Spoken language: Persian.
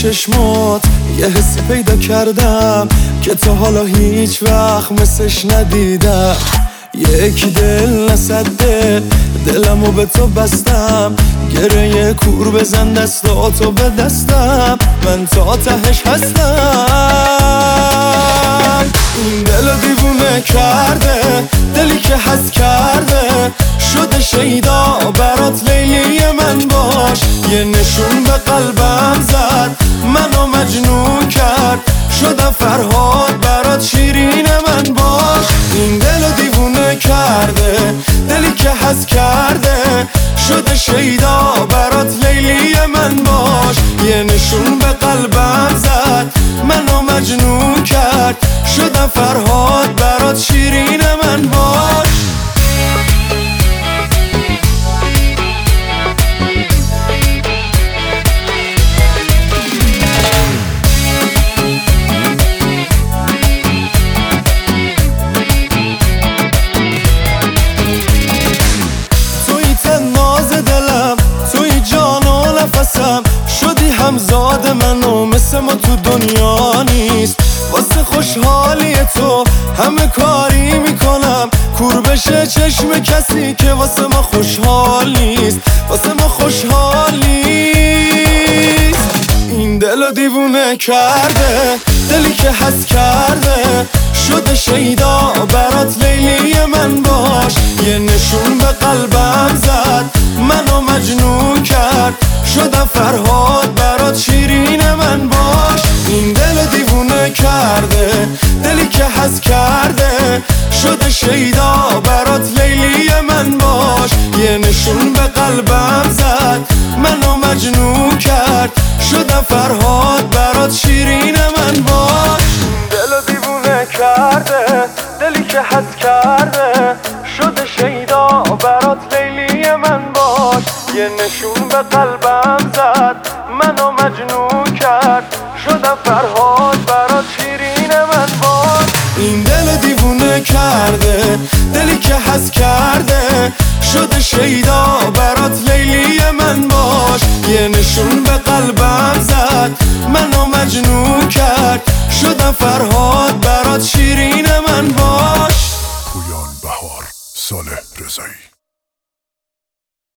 چشمات یه حسی پیدا کردم که تا حالا هیچ وقت مثلش ندیدم. یکی دل نصده دلمو به تو بستم، گره کور بزن دستاتو به دستم، من تا تهش هستم. این دلو دیوونه کرده دلی که حس کرده، شده شیدا برات لیلی من باش. یه نشون به قلبم زد منو مجنون کرد، شدم فرهاد برات شیرین من باش. این دلو دیوونه کرده دلی که حس کرده، شده شیدا برات لیلی من باش. یه نشون به قلبم زد منو مجنون کرد، شدم فرهاد برات شیرین من باش. شدی همزاد منو مثل ما تو دنیا نیست، واسه خوشحالی تو همه کاری میکنم، کور بشه چشم کسی که واسه ما خوشحال نیست، واسه ما خوشحال نیست. این دلو دیوونه کرده دلی که حس کرده، شده شیدا برات لیلی من باش. یه نشون به قلبم زد منو مجنون کرد، شدم فرهاد برات شیرین من باش. این دل دیوونه کرده دلی که حس کرده، شده شیدا برات لیلی من باش. یه نشون به قلبم زد منو مجنون کرد، شدم فرهاد برات شیرین من باش. دل دیوونه کرده دلی که حس کرده، شده شیدا برات لیلی من باش. یه نشون به قلبم زد منو مجنون کرد، شدم فرهاد